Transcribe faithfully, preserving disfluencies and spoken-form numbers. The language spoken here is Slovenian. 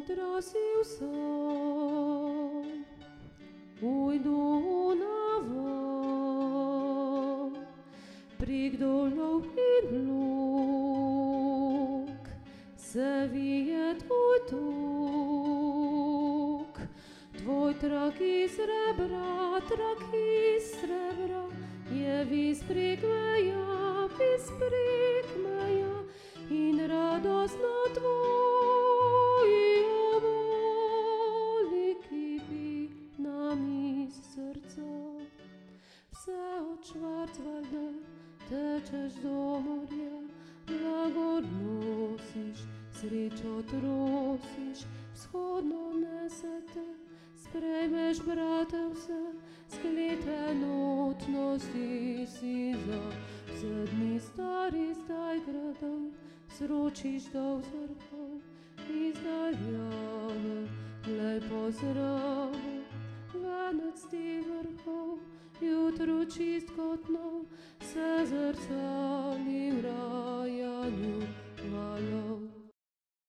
trasil sam, ujdu na van, prek dolov in luk, se vije tvoj tok, tvoj trak iz srebra, trak iz srebra, je vis prek meja, vis prek meja, in radosno tvoji oboli kipi nam iz srca. Vse od Schwarzwalda tečeš do morja, blagor nosiš, srečo trosiš, vzhodno nesete, sprejmeš brate vse, sklete notnosti si za vse dni stari zdaj gradov, sročiš do vzrkov, izdaljave, lepo zravo, venec ti vrhov, jutro čist kot nov, se zrcali v rajanju